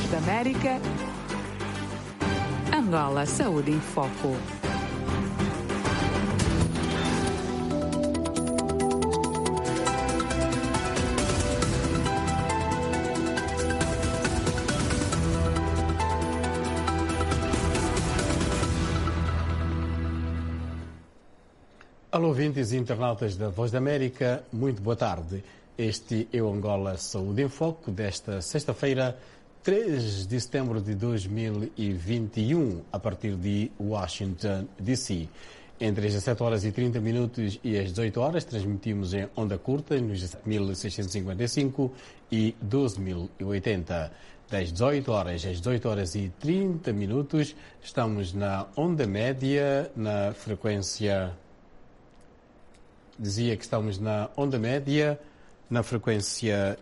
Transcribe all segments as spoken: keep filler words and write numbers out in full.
Voz da América. Angola Saúde em Foco. Alô, ouvintes e internautas da Voz da América, muito boa tarde. Este é o Angola Saúde em Foco desta sexta-feira, três de setembro de dois mil e vinte e um, a partir de Washington, D C Entre as dezessete horas e trinta minutos e as dezoito horas, transmitimos em onda curta nos mil seiscentos e cinquenta e cinco e doze mil e oitenta. Das dezoito horas às dezoito horas e trinta minutos, estamos na onda média, na frequência... Dizia que estamos na onda média, na frequência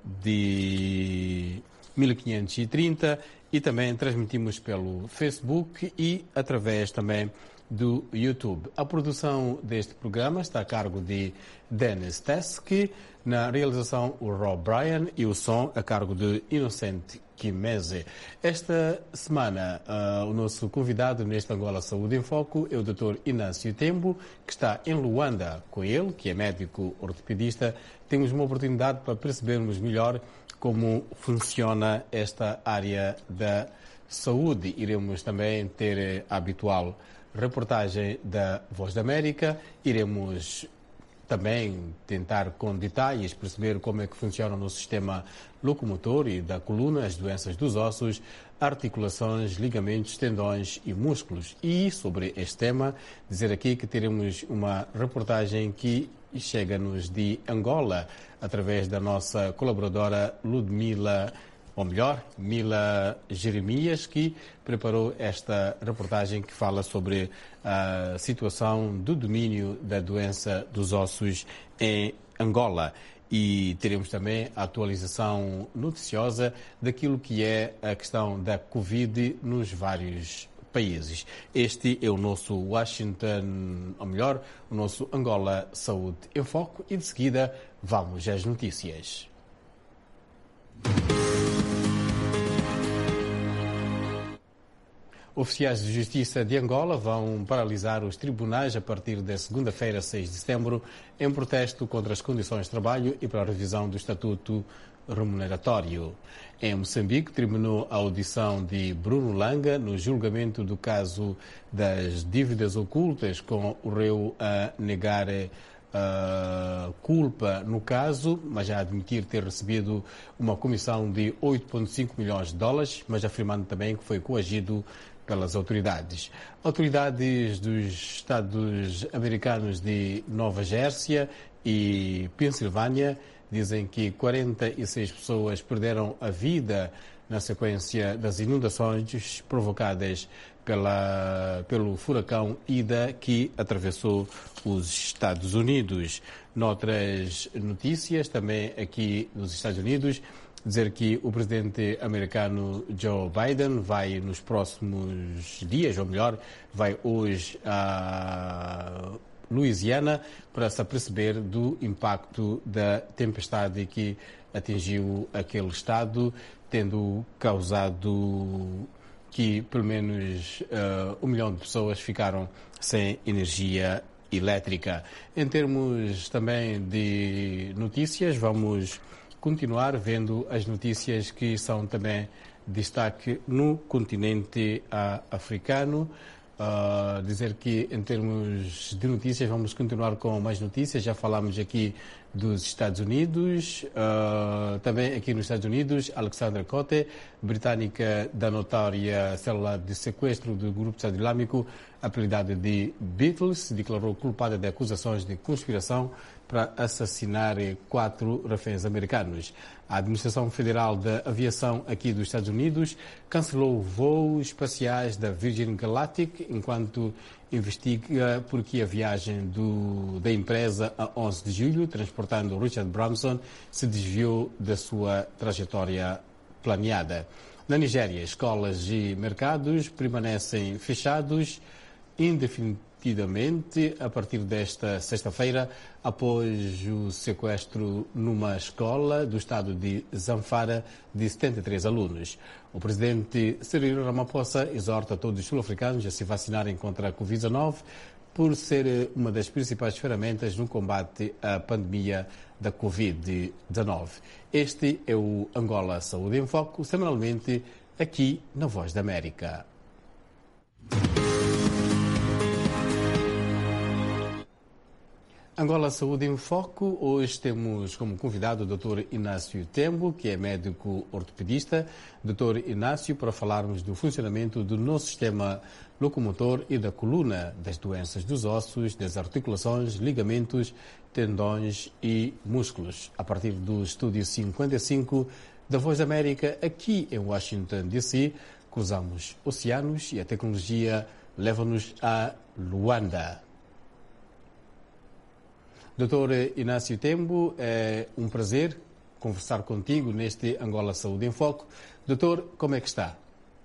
de mil quinhentos e trinta e também transmitimos pelo Facebook e através também do YouTube. A produção deste programa está a cargo de Dennis Teske, na realização o Rob Bryan e o som a cargo de Inocente Kimeze. Esta semana, uh, o nosso convidado neste Angola Saúde em Foco é o doutor Inácio Tembo, que está em Luanda. Com ele, que é médico ortopedista, temos uma oportunidade para percebermos melhor como funciona esta área da saúde. Iremos também ter a habitual reportagem da Voz da América, iremos também tentar com detalhes perceber como é que funciona no sistema locomotor e da coluna, as doenças dos ossos, articulações, ligamentos, tendões e músculos. E sobre este tema, dizer aqui que teremos uma reportagem que chega-nos de Angola, através da nossa colaboradora Ludmila, ou melhor, Mila Jeremias, que preparou esta reportagem que fala sobre a situação do domínio da doença dos ossos em Angola. E teremos também a atualização noticiosa daquilo que é a questão da Covid nos vários países. Este é o nosso Washington, ou melhor, o nosso Angola Saúde em Foco, e de seguida vamos às notícias. Oficiais de Justiça de Angola vão paralisar os tribunais a partir da segunda-feira, seis de setembro, em protesto contra as condições de trabalho e para a revisão do Estatuto Remuneratório. Em Moçambique, terminou a audição de Bruno Langa no julgamento do caso das dívidas ocultas, com o réu a negar a culpa no caso, mas a admitir ter recebido uma comissão de oito vírgula cinco milhões de dólares, mas afirmando também que foi coagido pelas autoridades. Autoridades dos Estados americanos de Nova Jersey e Pensilvânia dizem que quarenta e seis pessoas perderam a vida na sequência das inundações provocadas pela, pelo furacão Ida, que atravessou os Estados Unidos. Noutras notícias, também aqui nos Estados Unidos, dizer que o presidente americano Joe Biden vai nos próximos dias, ou melhor, vai hoje a Louisiana para se aperceber do impacto da tempestade que atingiu aquele estado, tendo causado que pelo menos uh, um milhão de pessoas ficaram sem energia elétrica. Em termos também de notícias, vamos continuar vendo as notícias que são também destaque no continente africano. Uh, dizer que em termos de notícias vamos continuar com mais notícias. Já falámos aqui dos Estados Unidos, uh, também aqui nos Estados Unidos, Alexandra Cote, britânica da notória célula de sequestro do grupo Estado Islâmico, apelidada de Beatles, se declarou culpada de acusações de conspiração para assassinar quatro reféns americanos. A Administração Federal da Aviação aqui dos Estados Unidos cancelou voos espaciais da Virgin Galactic enquanto investiga por que a viagem do, da empresa a onze de julho, transportando Richard Branson, se desviou da sua trajetória planeada. Na Nigéria, escolas e mercados permanecem fechados nitidamente a partir desta sexta-feira, após o sequestro numa escola do estado de Zamfara de setenta e três alunos. O presidente Cyril Ramaphosa exorta todos os sul-africanos a se vacinarem contra a covid dezenove por ser uma das principais ferramentas no combate à pandemia da covid dezenove. Este é o Angola Saúde em Foco, semanalmente aqui na Voz da América. Angola Saúde em Foco. Hoje temos como convidado o doutor Inácio Tembo, que é médico ortopedista. doutor Inácio, para falarmos do funcionamento do nosso sistema locomotor e da coluna, das doenças dos ossos, das articulações, ligamentos, tendões e músculos. A partir do estúdio cinquenta e cinco da Voz da América, aqui em Washington, D C, cruzamos oceanos e a tecnologia leva-nos a Luanda. doutor Inácio Tembo, é um prazer conversar contigo neste Angola Saúde em Foco. Doutor, como é que está?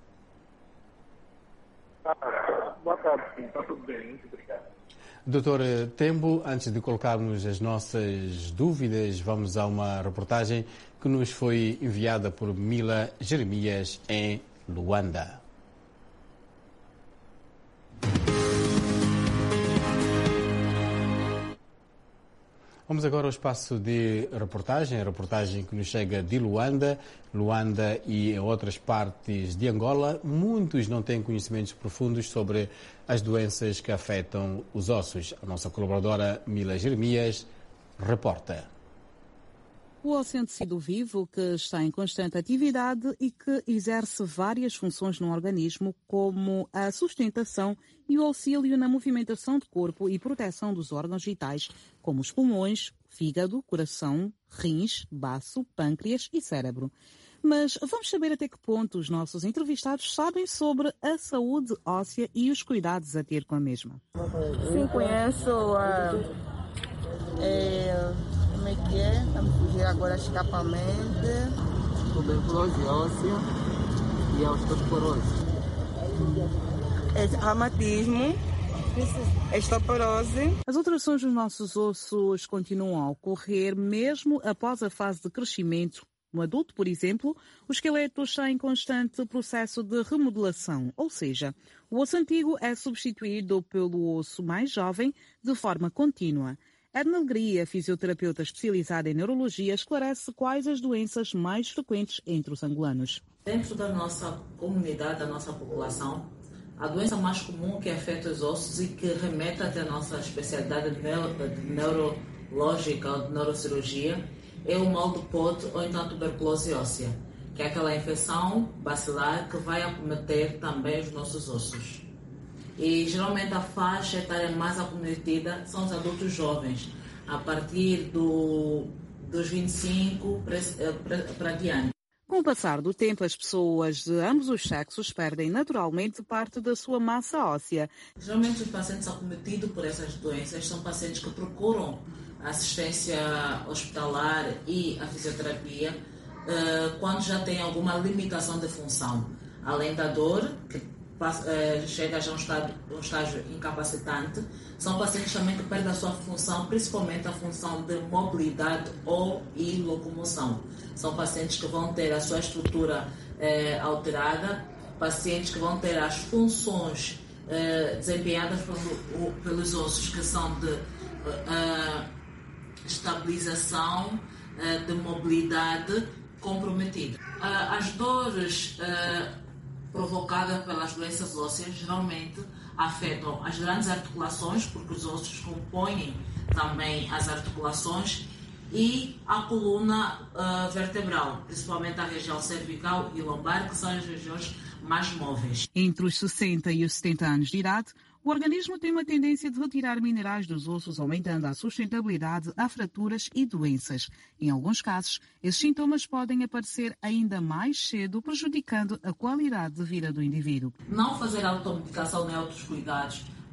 Boa tarde, está tudo bem, muito obrigado. doutor Tembo, antes de colocarmos as nossas dúvidas, vamos a uma reportagem que nos foi enviada por Mila Jeremias em Luanda. Vamos agora ao espaço de reportagem, a reportagem que nos chega de Luanda, Luanda e em outras partes de Angola. Muitos não têm conhecimentos profundos sobre as doenças que afetam os ossos. A nossa colaboradora Mila Jeremias reporta. O osso é um tecido vivo que está em constante atividade e que exerce várias funções no organismo, como a sustentação e o auxílio na movimentação do corpo e proteção dos órgãos vitais, como os pulmões, fígado, coração, rins, baço, pâncreas e cérebro. Mas vamos saber até que ponto os nossos entrevistados sabem sobre a saúde óssea e os cuidados a ter com a mesma. Sim, conheço a... É... Como é que é? Vamos fugir agora escapamente. Tuberculose óssea e a osteoporose. É reumatismo, osteoporose. As alterações dos nossos ossos continuam a ocorrer mesmo após a fase de crescimento. No adulto, por exemplo, o esqueleto está em constante processo de remodelação, ou seja, o osso antigo é substituído pelo osso mais jovem de forma contínua. Edna Alegria, fisioterapeuta especializada em neurologia, esclarece quais as doenças mais frequentes entre os angolanos. Dentro da nossa comunidade, da nossa população, a doença mais comum que afeta os ossos e que remete até a nossa especialidade de, neuro, de neurológica ou de neurocirurgia é o mal do Pott ou então a tuberculose óssea, que é aquela infecção bacilar que vai acometer também os nossos ossos. E geralmente a faixa etária mais acometida são os adultos jovens, a partir do, dos vinte e cinco para diante. Com o passar do tempo, as pessoas de ambos os sexos perdem naturalmente parte da sua massa óssea. Geralmente os pacientes acometidos por essas doenças são pacientes que procuram assistência hospitalar e a fisioterapia uh, quando já têm alguma limitação de função, além da dor, que chega já a um estágio, um estágio incapacitante. São pacientes também que perdem a sua função, principalmente a função de mobilidade ou e locomoção. São pacientes que vão ter a sua estrutura eh, alterada, pacientes que vão ter as funções eh, desempenhadas pelo, pelos ossos, que são de uh, estabilização, uh, de mobilidade comprometida. Uh, as dores uh, provocadas pelas doenças ósseas geralmente afetam as grandes articulações, porque os ossos compõem também as articulações, e a coluna uh, vertebral, principalmente a região cervical e lombar, que são as regiões mais móveis. Entre os sessenta e os setenta anos de idade, o organismo tem uma tendência de retirar minerais dos ossos, aumentando a sustentabilidade a fraturas e doenças. Em alguns casos, esses sintomas podem aparecer ainda mais cedo, prejudicando a qualidade de vida do indivíduo. Não fazer automedicação nem outros cuidados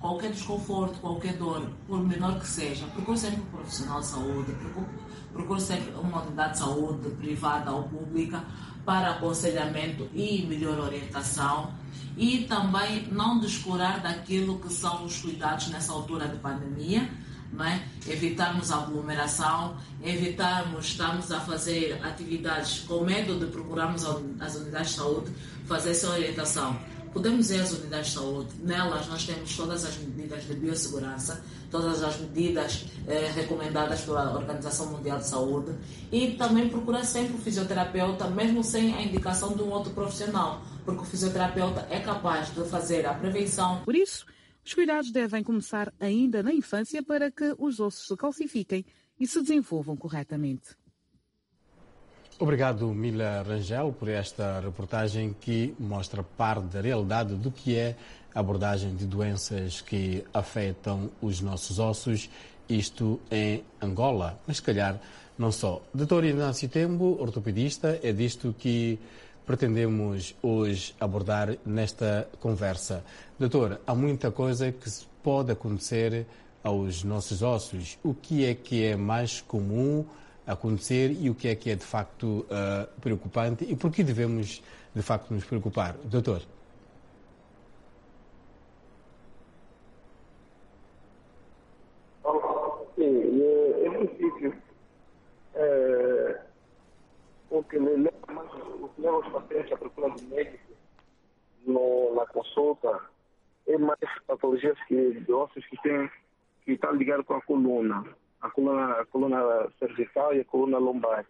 qualquer desconforto, qualquer dor, por menor que seja, procure sempre um profissional de saúde, procure, procure sempre uma unidade de saúde privada ou pública para aconselhamento e melhor orientação, e também não descurar daquilo que são os cuidados nessa altura de pandemia, não é? Evitarmos a aglomeração, evitarmos estarmos a fazer atividades com medo de procurarmos as unidades de saúde, fazer essa orientação. Podemos ir às unidades de saúde, nelas nós temos todas as medidas de biossegurança, todas as medidas eh, recomendadas pela Organização Mundial de Saúde, e também procurar sempre o fisioterapeuta, mesmo sem a indicação de um outro profissional, porque o fisioterapeuta é capaz de fazer a prevenção. Por isso, os cuidados devem começar ainda na infância para que os ossos se calcifiquem e se desenvolvam corretamente. Obrigado, Mila Rangel, por esta reportagem que mostra parte da realidade do que é a abordagem de doenças que afetam os nossos ossos, isto em Angola, mas se calhar não só. doutor Inácio Tembo, ortopedista, é disto que pretendemos hoje abordar nesta conversa. Doutor, há muita coisa que pode acontecer aos nossos ossos. O que é que é mais comum acontecer e o que é que é de facto uh, preocupante e por que devemos de facto nos preocupar? Doutor? Sim, é, é muito difícil. É, o que leva, o que leva os pacientes à procura do médico no, na consulta é mais patologias que, de ossos que, tem, que estão ligados com a coluna. A coluna, a coluna cervical e a coluna lombar.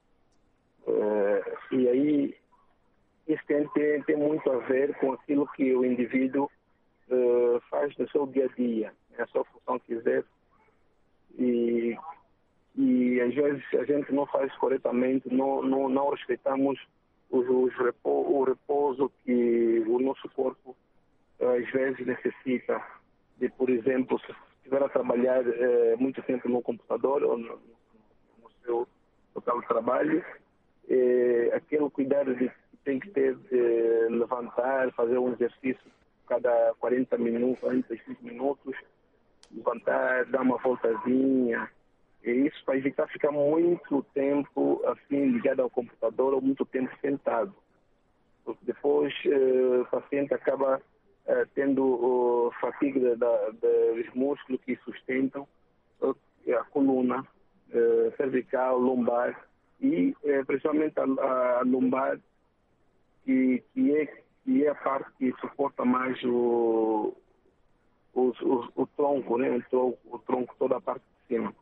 É, e aí, isso tem, tem, tem muito a ver com aquilo que o indivíduo é, faz no seu dia a dia, a sua função que exerce. E, e às vezes a gente não faz corretamente, não, não, não respeitamos os, os repo, o repouso que o nosso corpo às vezes necessita. De, por exemplo, se estiver a trabalhar eh, muito tempo no computador ou no, no seu local de trabalho, eh, aquele cuidado de, que tem que ter de levantar, fazer um exercício cada quarenta minutos, quarenta e cinco minutos, levantar, dar uma voltazinha, e isso para evitar ficar muito tempo assim ligado ao computador ou muito tempo sentado. Porque depois eh, o paciente acaba Uh, tendo uh, fadiga da, da, dos músculos que sustentam uh, a coluna uh, cervical, lombar e uh, principalmente a, a lombar, que, que, é, que é a parte que suporta mais o, o, o, o tronco, né? o, tronco, o tronco, toda a parte de cima.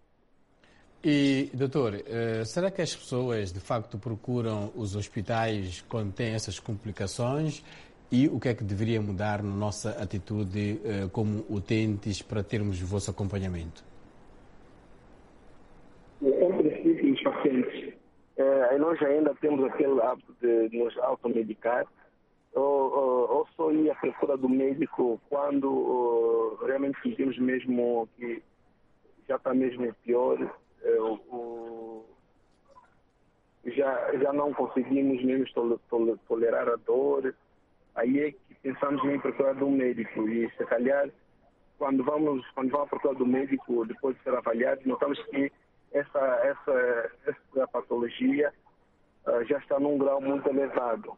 E, doutor, uh, será que as pessoas de facto procuram os hospitais quando têm essas complicações? E o que é que deveria mudar na nossa atitude eh, como utentes para termos o vosso acompanhamento? Em princípio, os pacientes, eh, nós ainda temos aquele hábito de nos automedicar, ou, ou, ou só ir à procura do médico quando ou, realmente sentimos mesmo que já está mesmo pior, eh, ou, já, já não conseguimos mesmo tolerar a dor. Aí é que pensamos em procurar de um médico e, se calhar, quando vamos, quando vamos procurar do médico, depois de ser avaliados, notamos que essa, essa, essa patologia uh, já está num grau muito elevado.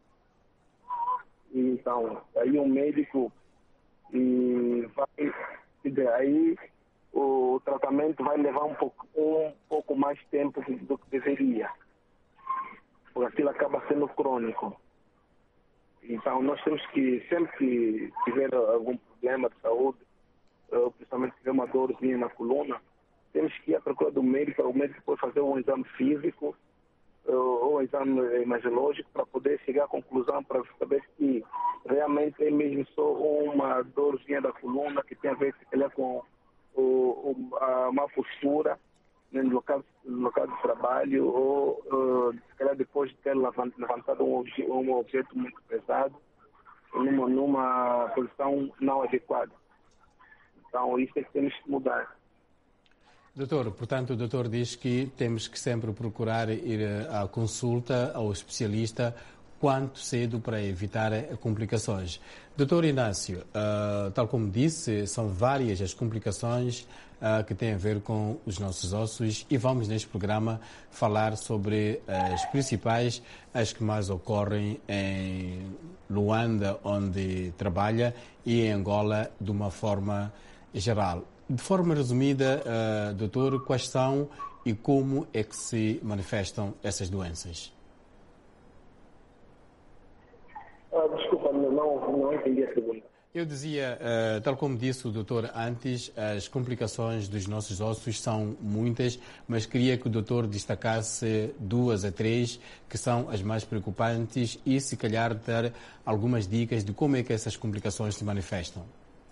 Então, aí o médico e vai, e aí o tratamento vai levar um pouco, um pouco mais tempo do que deveria, porque aquilo acaba sendo crônico. Então, nós temos que, sempre que tiver algum problema de saúde, ou principalmente se tiver uma dorzinha na coluna, temos que ir à procura do médico, o médico pode fazer um exame físico ou um exame imagiológico para poder chegar à conclusão, para saber se realmente é mesmo só uma dorzinha da coluna que tem a ver com o, o, a má postura no local, no local de trabalho, ou uh, se calhar depois de ter levantado um, obje, um objeto muito pesado numa, numa posição não adequada. Então, isso é que temos que mudar. Doutor, portanto, o doutor diz que temos que sempre procurar ir à consulta ao especialista quanto cedo para evitar complicações. Doutor Inácio, uh, tal como disse, são várias as complicações uh, que têm a ver com os nossos ossos e vamos neste programa falar sobre as principais, as que mais ocorrem em Luanda, onde trabalha, e em Angola de uma forma geral. De forma resumida, uh, doutor, quais são e como é que se manifestam essas doenças? Ah, desculpa, não, não entendi a pergunta. Eu dizia, uh, tal como disse o doutor antes, as complicações dos nossos ossos são muitas, mas queria que o doutor destacasse duas a três que são as mais preocupantes e, se calhar, dar algumas dicas de como é que essas complicações se manifestam.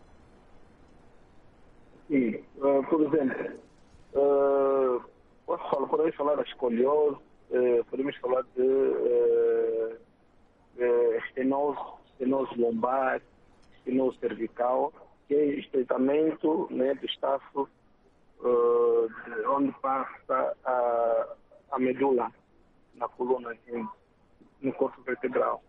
Sim, uh, por exemplo, uh, posso falar, podemos falar da escoliose, uh, podemos falar de uh, uh, estenose, estenose lombar, estenose cervical, que é estreitamento, né, do espaço uh, de onde passa a, a medula na coluna, assim, no corpo vertebral.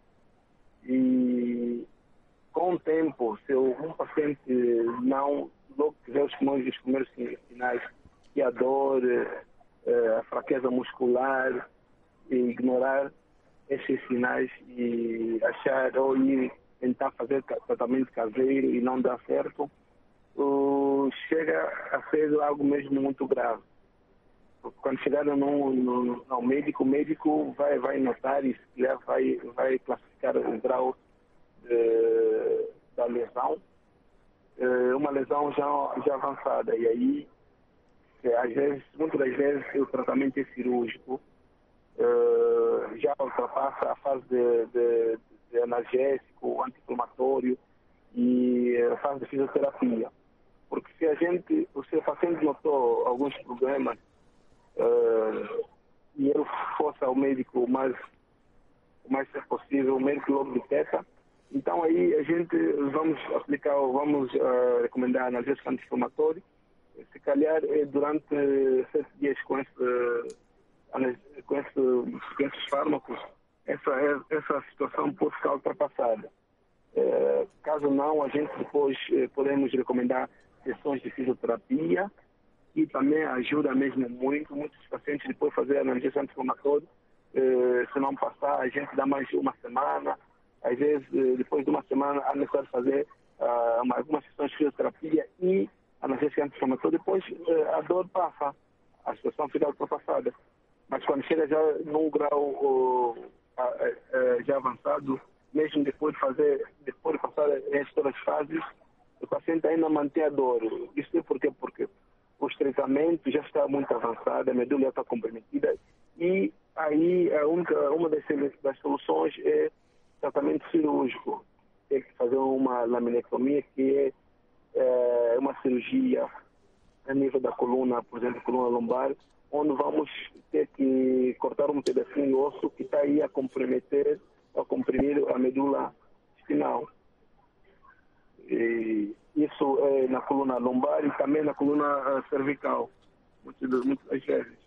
E com o tempo, se um paciente não, logo tiver os primeiros, os primeiros sinais, que a dor, a fraqueza muscular, e ignorar esses sinais e achar ou ir tentar fazer tratamento caseiro e não dar certo, uh, chega a ser algo mesmo muito grave. Porque quando chegar no, no, no médico, o médico vai, vai notar e vai, vai classificar o grau de, da lesão, uh, uma lesão já, já avançada. E aí, às vezes, muitas das vezes, o tratamento é cirúrgico, uh, já ultrapassa a fase de, de de analgésico, anti-inflamatório e a fase de fisioterapia. Porque se a gente, se o paciente notou alguns problemas uh, e ele fosse ao médico o mais, o mais possível, o médico logo detecta, então aí a gente vamos aplicar, vamos uh, recomendar analgésico anti-inflamatório, se calhar durante sete dias com, esse, com, esse, com esses fármacos, Essa, essa situação pode ficar ultrapassada. É, caso não, a gente depois eh, podemos recomendar sessões de fisioterapia e também ajuda mesmo muito. Muitos pacientes depois fazer analgésico anti-inflamatório, eh, se não passar, a gente dá mais uma semana. Às vezes, eh, depois de uma semana, é necessário fazer uh, uma, algumas sessões de fisioterapia e analgésico anti-inflamatório. Depois eh, a dor passa, a situação fica ultrapassada. Mas quando chega já num grau uh, já avançado, mesmo depois de fazer, depois de passar estas fases, o paciente ainda mantém a dor. Isso é porque, porque o estreitamento já está muito avançado, a medula já está comprometida e aí a única, uma das, das soluções é tratamento cirúrgico. Tem que fazer uma laminectomia, que é, é uma cirurgia a nível da coluna, por exemplo, coluna lombar, onde vamos ter que cortar um pedacinho de osso que está aí a comprometer, a comprimir a medula espinal. E isso é na coluna lombar e também na coluna cervical, muitas, muitas vezes.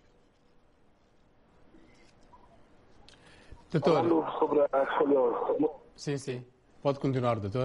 Doutor. Falando sobre a escoliose. Sim, sim. Pode continuar, doutor.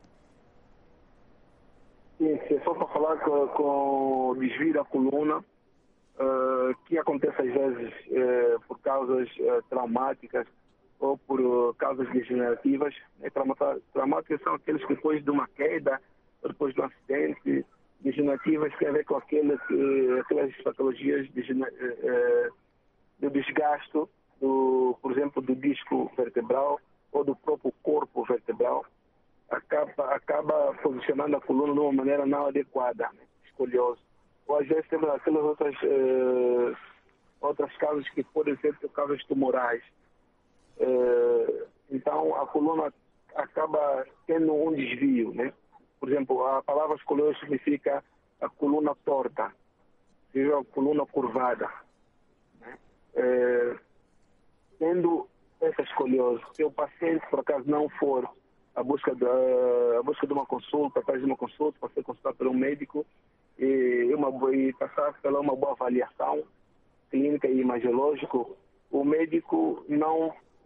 Sim, se for para falar com, com o desvio da coluna, Uh, que acontece às vezes uh, por causas uh, traumáticas ou por uh, causas degenerativas. Né? Traumáticas são aqueles que depois de uma queda ou depois de um acidente. Degenerativas têm a ver com aquelas, uh, aquelas patologias de, uh, do desgaste, do, por exemplo, do disco vertebral ou do próprio corpo vertebral. Acaba, acaba posicionando a coluna de uma maneira não adequada, né? Escoliose. Ou às vezes temos aquelas outras, uh, outras causas que podem ser causas tumorais. Uh, então a coluna acaba tendo um desvio, né? Por exemplo, a palavra escoliose significa a coluna torta, seja a coluna curvada. Né? Uh, tendo essa escoliose, se o paciente por acaso não for à busca de, a busca de uma consulta, atrás de uma consulta, para ser consultado por um médico, E, uma, e passar pela uma boa avaliação clínica e imagiológica, o médico não,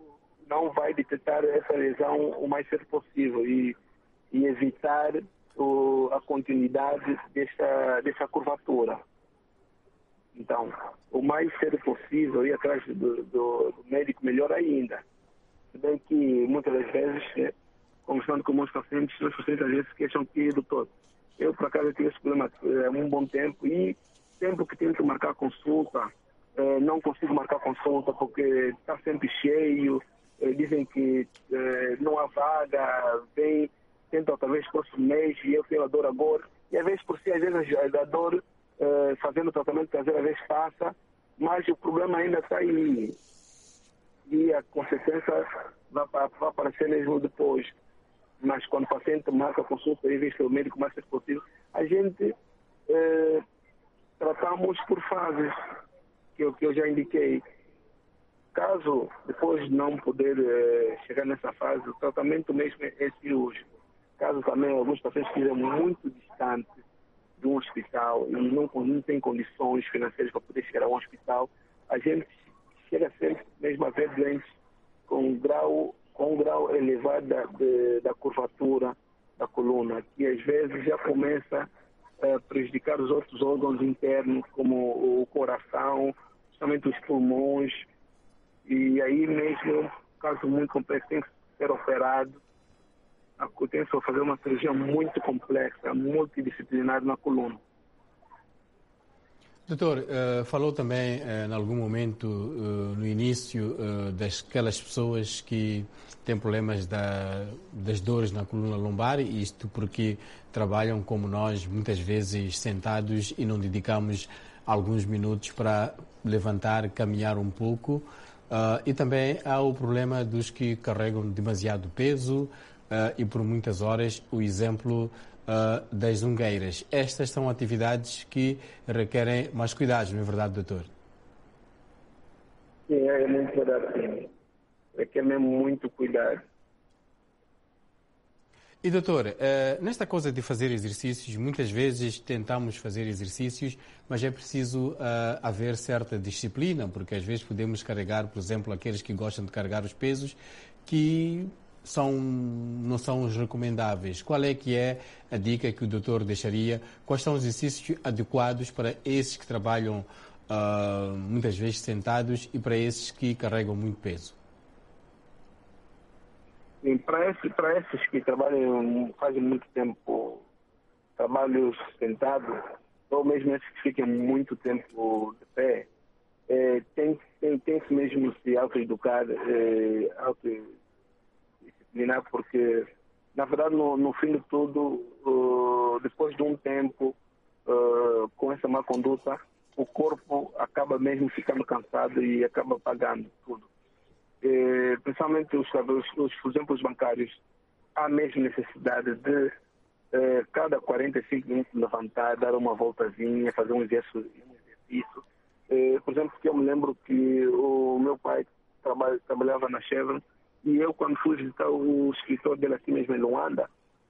não vai detectar essa lesão o mais cedo possível e, e evitar o, a continuidade dessa, dessa curvatura. Então, o mais cedo possível, ir atrás do, do, do médico, melhor ainda. Se bem que muitas das vezes, né, conversando com meus pacientes, os pacientes às vezes se queixam que, doutor, eu por acaso tive esse problema há um bom tempo e tempo que tenho que marcar consulta, eh, não consigo marcar consulta porque está sempre cheio, eh, dizem que eh, não há vaga, vem, tentam talvez próximo mês e eu tenho a dor agora. E às vezes por si, às vezes a dor, eh, fazendo o tratamento caseiro, às vezes passa, mas o problema ainda está aí. E a consequência vai, vai aparecer mesmo depois. Mas quando o paciente marca a consulta e vê o médico mais cedo possível, a gente eh, tratamos por fases, que eu, que eu já indiquei. Caso depois não poder eh, chegar nessa fase, o tratamento mesmo é cirúrgico. Caso também alguns pacientes estejam muito distantes de um hospital e não, não têm condições financeiras para poder chegar a um hospital, a gente chega sempre mesmo a ver doentes com um grau, com um grau elevado da, de, da curvatura da coluna, que às vezes já começa a prejudicar os outros órgãos internos, como o coração, justamente os pulmões, e aí mesmo, caso muito complexo, tem que ser operado, tem que fazer uma cirurgia muito complexa, multidisciplinar na coluna. Doutor, uh, falou também uh, em algum momento uh, no início uh, daquelas pessoas que têm problemas da, das dores na coluna lombar, isto porque trabalham como nós, muitas vezes sentados e não dedicamos alguns minutos para levantar, caminhar um pouco. Uh, e também há o problema dos que carregam demasiado peso uh, e por muitas horas, o exemplo Uh, das zungueiras. Estas são atividades que requerem mais cuidados, não é verdade, doutor? Sim, é muito verdade. Requer mesmo muito cuidado. E, doutor, uh, nesta coisa de fazer exercícios, muitas vezes tentamos fazer exercícios, mas é preciso uh, haver certa disciplina, porque às vezes podemos carregar, por exemplo, aqueles que gostam de carregar os pesos, que São, não são os recomendáveis. Qual é que é a dica que o doutor deixaria? Quais são os exercícios adequados para esses que trabalham uh, muitas vezes sentados e para esses que carregam muito peso? Sim, para esses, para esses que trabalham, fazem muito tempo trabalhos sentados, ou mesmo esses que ficam muito tempo de pé, é, tem, tem, tem que mesmo se autoeducar, é, auto porque, na verdade, no, no fim de tudo, uh, depois de um tempo, uh, com essa má conduta, o corpo acaba mesmo ficando cansado e acaba pagando tudo. E, principalmente os, os, os, por exemplo, os bancários, há mesmo necessidade de, uh, cada quarenta e cinco minutos, levantar, dar uma voltazinha, fazer um exercício. Um exercício. Uh, por exemplo, que eu me lembro que o meu pai traba, trabalhava na Chevron, e eu, quando fui visitar o escritor dele aqui mesmo em Luanda,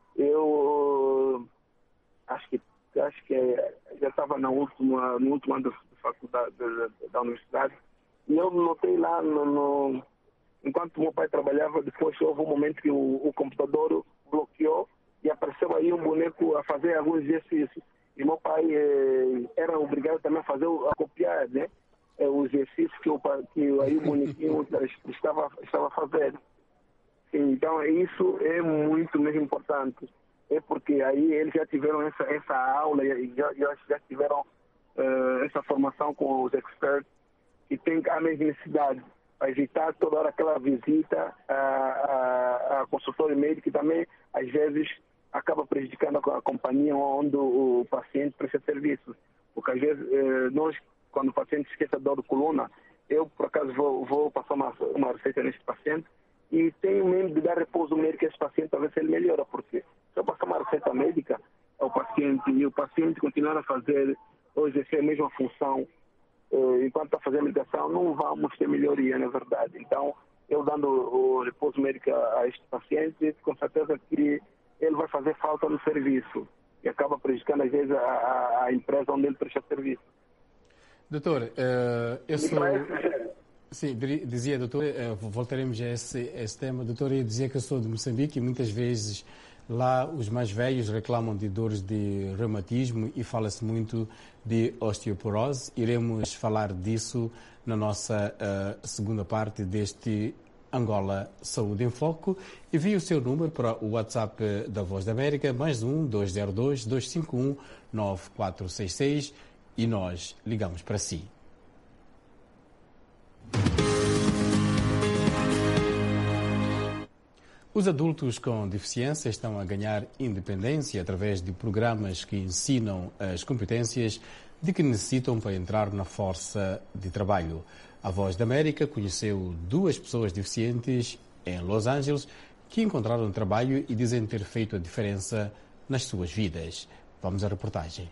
eu acho que, acho que já estava na última, no último ano da faculdade, da, da universidade, e eu notei lá, no, no, enquanto meu pai trabalhava, depois houve um momento que o, o computador bloqueou e apareceu aí um boneco a fazer alguns exercícios. E meu pai eh, era obrigado também a fazer, a copiar, né? O exercício que, o, que aí o bonequinho estava, estava fazendo. Então, isso é muito mesmo importante. É porque aí eles já tiveram essa, essa aula, e já, já, já tiveram uh, essa formação com os experts, que tem a mesma necessidade para evitar toda hora aquela visita a, a, a consultório médico, que também, às vezes, acaba prejudicando a, a companhia onde o, o paciente presta serviço. Porque, às vezes, uh, nós, quando o paciente esquece a dor de coluna, eu, por acaso, vou, vou passar uma, uma receita neste paciente e tenho mesmo de dar repouso médico a esse paciente para ver se ele melhora, porque se eu passar uma receita médica ao paciente e o paciente continuar a fazer ou exercer a mesma função eh, enquanto está fazendo a medicação, não vamos ter melhoria, na verdade. Então, eu dando o repouso médico a este paciente, com certeza que ele vai fazer falta no serviço e acaba prejudicando, às vezes, a, a empresa onde ele presta serviço. Doutor, uh, eu sou... Para esses, Sim, dizia, doutor, voltaremos a esse, a esse tema. Doutor, eu dizia que eu sou de Moçambique e muitas vezes lá os mais velhos reclamam de dores de reumatismo e fala-se muito de osteoporose. Iremos falar disso na nossa uh, segunda parte deste Angola Saúde em Foco. Envie o seu número para o WhatsApp da Voz da América, mais um, dois zero dois, dois cinco um, nove quatro seis seis, e nós ligamos para si. Os adultos com deficiência estão a ganhar independência através de programas que ensinam as competências de que necessitam para entrar na força de trabalho. A Voz da América conheceu duas pessoas deficientes em Los Angeles que encontraram trabalho e dizem ter feito a diferença nas suas vidas. Vamos à reportagem.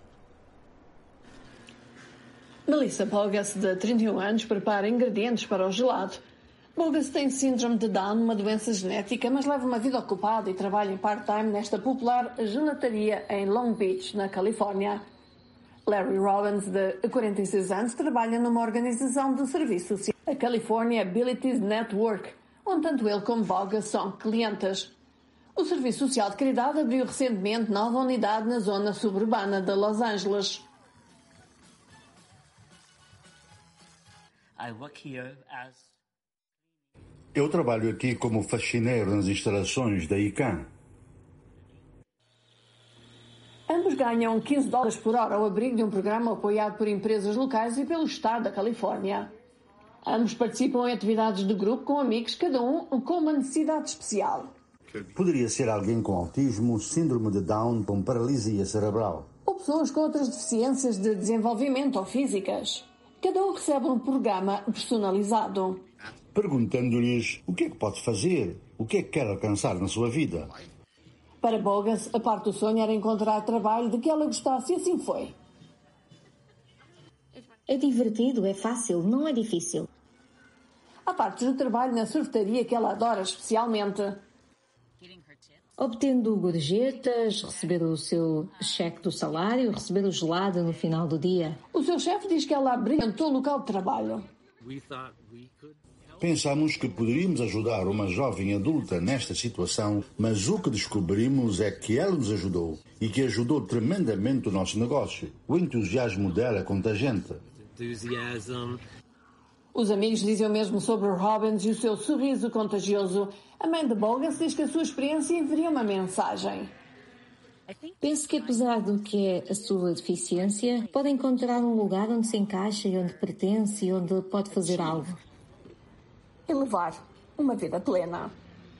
Melissa Bogas, de trinta e um anos, prepara ingredientes para o gelado. Bogas tem síndrome de Down, uma doença genética, mas leva uma vida ocupada e trabalha em part-time nesta popular gelataria em Long Beach, na Califórnia. Larry Robbins, de quarenta e seis anos, trabalha numa organização de serviço social, a California Abilities Network, onde tanto ele como Bogas são clientes. O Serviço Social de Caridade abriu recentemente nova unidade na zona suburbana de Los Angeles. Eu trabalho aqui como faxineiro nas instalações da I C A N. Ambos ganham quinze dólares por hora ao abrigo de um programa apoiado por empresas locais e pelo Estado da Califórnia. Ambos participam em atividades de grupo com amigos, cada um com uma necessidade especial. Poderia ser alguém com autismo, síndrome de Down, com paralisia cerebral. Ou pessoas com outras deficiências de desenvolvimento ou físicas. Cada um recebe um programa personalizado. Perguntando-lhes o que é que pode fazer, o que é que quer alcançar na sua vida. Para Bogas, a parte do sonho era encontrar trabalho de que ela gostasse e assim foi. É divertido, é fácil, não é difícil. Há partes do trabalho na sorvetaria que ela adora especialmente. Obtendo gorjetas, receber o seu cheque do salário, receber o gelado no final do dia. O seu chefe diz que ela brilhantou o local de trabalho. Pensamos que poderíamos ajudar uma jovem adulta nesta situação, mas o que descobrimos é que ela nos ajudou e que ajudou tremendamente o nosso negócio. O entusiasmo dela é contagiante. Os amigos dizem o mesmo sobre Robbins e o seu sorriso contagioso. A mãe de Bogas diz que a sua experiência envia uma mensagem. Penso que, apesar do que é a sua deficiência, pode encontrar um lugar onde se encaixa e onde pertence e onde pode fazer algo. E levar uma vida plena.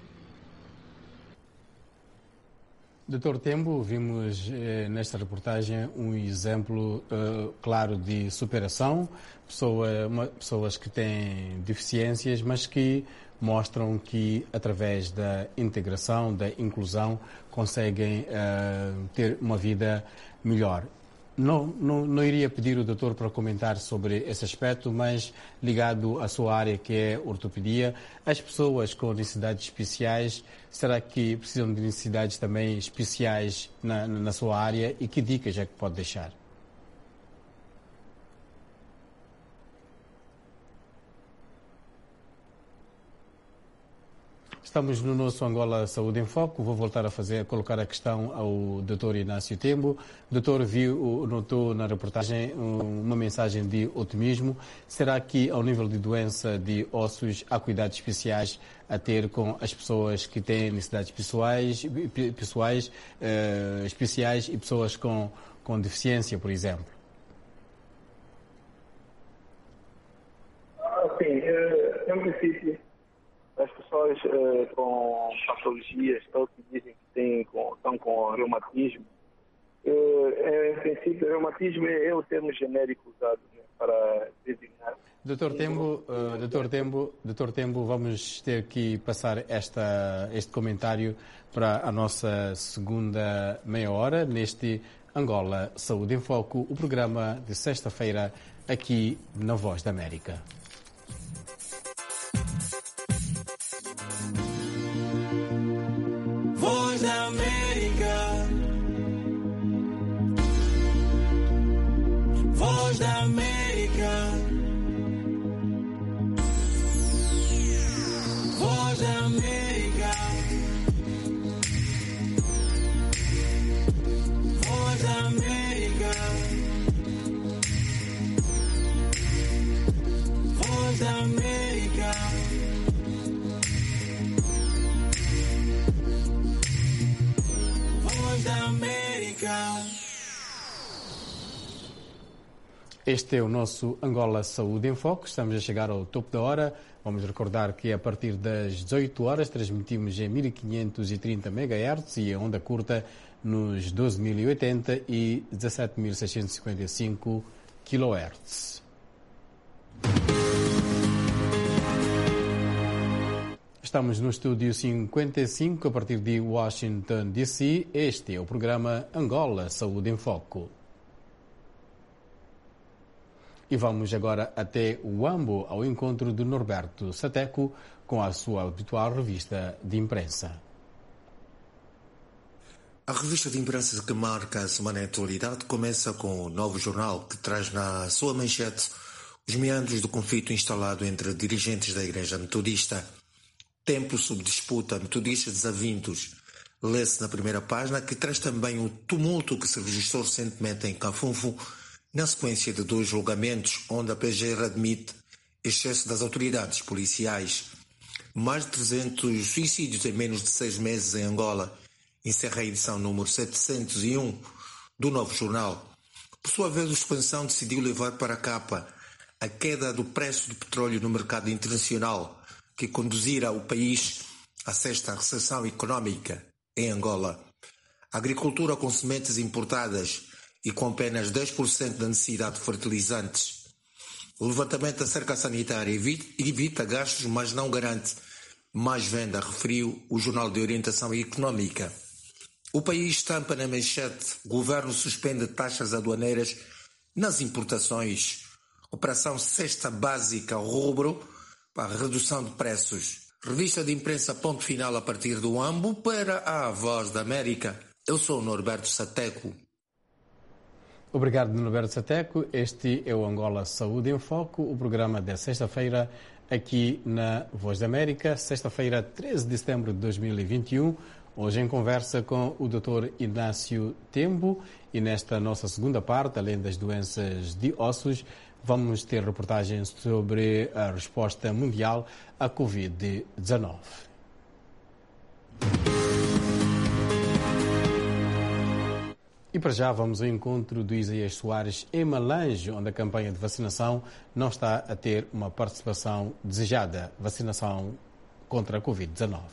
doutor Tembo, vimos eh, nesta reportagem um exemplo eh, claro de superação, pessoa, uma, pessoas que têm deficiências, mas que mostram que através da integração, da inclusão, conseguem eh, ter uma vida melhor. Não, não, não iria pedir o doutor para comentar sobre esse aspecto, mas ligado à sua área, que é ortopedia, as pessoas com necessidades especiais, será que precisam de necessidades também especiais na, na sua área e que dicas é que pode deixar? Estamos no nosso Angola Saúde em Foco. Vou voltar a fazer, a colocar a questão ao doutor Inácio Tembo. O doutor viu, notou na reportagem uma mensagem de otimismo. Será que, ao nível de doença de ossos, há cuidados especiais a ter com as pessoas que têm necessidades pessoais, pessoais uh, especiais e pessoas com, com deficiência, por exemplo? Sim, é um princípio. As pessoas eh, com patologias, todos que dizem que têm, com, estão com reumatismo, eh, em princípio, reumatismo é, é o termo genérico usado, né, para designar. doutor Tembo, uh, doutor Tembo, doutor Tembo, vamos ter que passar esta, este comentário para a nossa segunda meia hora, neste Angola Saúde em Foco, o programa de sexta-feira aqui na Voz da América. Voz da América, Voz da América, Este é o nosso Angola Saúde em Foco. Estamos a chegar ao topo da hora. Vamos recordar que a partir das dezoito horas transmitimos em mil quinhentos e trinta megahertz e a onda curta nos doze mil e oitenta e dezassete mil seiscentos e cinquenta e cinco quilohertz. Estamos no estúdio cinquenta e cinco a partir de Washington, D C. Este é o programa Angola Saúde em Foco. E vamos agora até o Huambo, ao encontro de Norberto Sateco, com a sua habitual revista de imprensa. A revista de imprensa que marca a semana em atualidade começa com o Novo Jornal, que traz na sua manchete os meandros do conflito instalado entre dirigentes da Igreja Metodista. Templo sob disputa, metodistas desavindos. Lê-se na primeira página, que traz também o tumulto que se registrou recentemente em Cafunfo, na sequência de dois julgamentos, onde a P G R admite excesso das autoridades policiais. Mais de trezentos suicídios em menos de seis meses em Angola. Encerra a edição número setecentos e um do Novo Jornal. Por sua vez, o Expansão decidiu levar para a capa a queda do preço do petróleo no mercado internacional, que conduzirá o país à sexta recessão económica em Angola. A agricultura com sementes importadas e com apenas dez por cento da necessidade de fertilizantes. O levantamento da cerca sanitária evita gastos, mas não garante mais venda, referiu o Jornal de Orientação Económica. O país estampa na manchete: o governo suspende taxas aduaneiras nas importações. Operação Cesta Básica ao rubro para a redução de preços. Revista de imprensa ponto final a partir do Huambo para a Voz da América. Eu sou o Norberto Sateco. Obrigado, Norberto Sateco. Este é o Angola Saúde em Foco, o programa da sexta-feira aqui na Voz da América, sexta-feira, treze de setembro de dois mil e vinte e um. Hoje em conversa com o doutor Inácio Tembo, e nesta nossa segunda parte, além das doenças de ossos, vamos ter reportagens sobre a resposta mundial à covid dezenove. E para já vamos ao encontro do Isaías Soares em Malange, onde a campanha de vacinação não está a ter uma participação desejada. Vacinação contra a covid dezenove.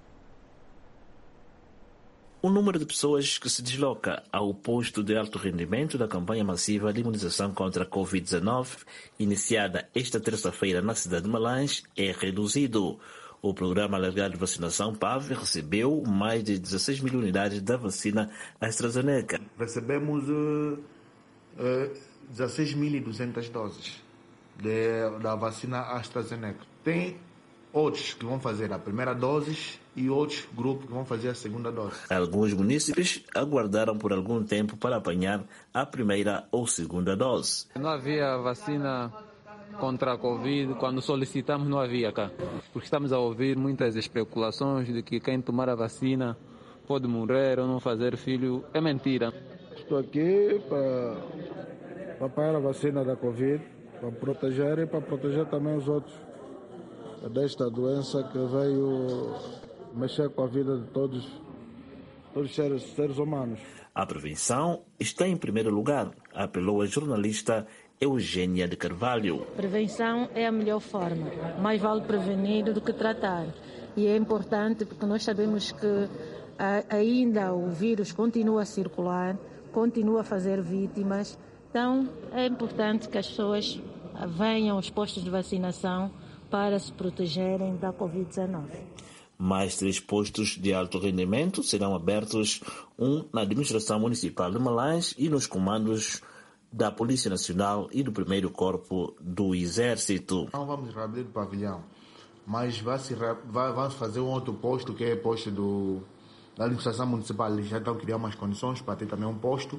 O número de pessoas que se desloca ao posto de alto rendimento da campanha massiva de imunização contra a covid dezenove, iniciada esta terça-feira na cidade de Malange, é reduzido. O programa alargado de vacinação P A V recebeu mais de dezesseis mil unidades da vacina AstraZeneca. Recebemos uh, uh, dezesseis mil e duzentas doses de, da vacina AstraZeneca. Tem outros que vão fazer a primeira dose e outros grupos que vão fazer a segunda dose. Alguns munícipes aguardaram por algum tempo para apanhar a primeira ou segunda dose. Não havia vacina contra a Covid, quando solicitamos não havia cá, porque estamos a ouvir muitas especulações de que quem tomar a vacina pode morrer ou não fazer filho. É mentira. Estou aqui para, para apanhar a vacina da Covid, para proteger e para proteger também os outros desta doença que veio mexer com a vida de todos, todos os seres, seres humanos. A prevenção está em primeiro lugar, apelou a jornalista Eugênia de Carvalho. Prevenção é a melhor forma. Mais vale prevenir do que tratar. E é importante porque nós sabemos que ainda o vírus continua a circular, continua a fazer vítimas. Então é importante que as pessoas venham aos postos de vacinação para se protegerem da covid dezenove. Mais três postos de alto rendimento serão abertos, um na administração municipal de Malange e nos comandos da Polícia Nacional e do primeiro Corpo do Exército. Não vamos reabrir o pavilhão, mas vai se, vai, vamos fazer um outro posto, que é o posto do, da administração municipal. Eles já estão criando umas condições para ter também um posto.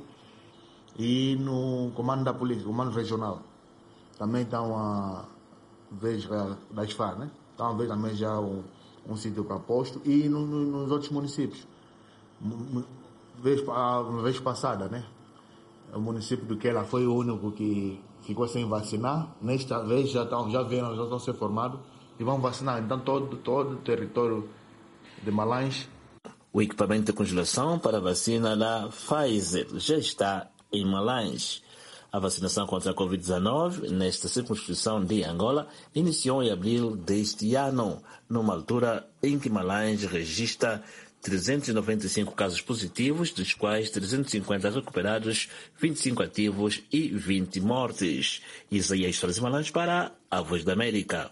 E no comando da polícia, comando regional, também estão a ver das F A R, né? Estão a ver também já um, um sítio para posto. E no, no, nos outros municípios. Vez, a vez passada, né? O município do Quela foi o único que ficou sem vacinar. Nesta vez já estão, já vieram, já estão a ser formados e vão vacinar. Então todo, todo o território de Malange. O equipamento de congelação para a vacina da Pfizer já está em Malange. A vacinação contra a covid dezenove, nesta circunscrição de Angola, iniciou em abril deste ano, numa altura em que Malange registra trezentos e noventa e cinco casos positivos, dos quais trezentos e cinquenta recuperados, vinte e cinco ativos e vinte mortes. Isaías Soares Malange para a Voz da América.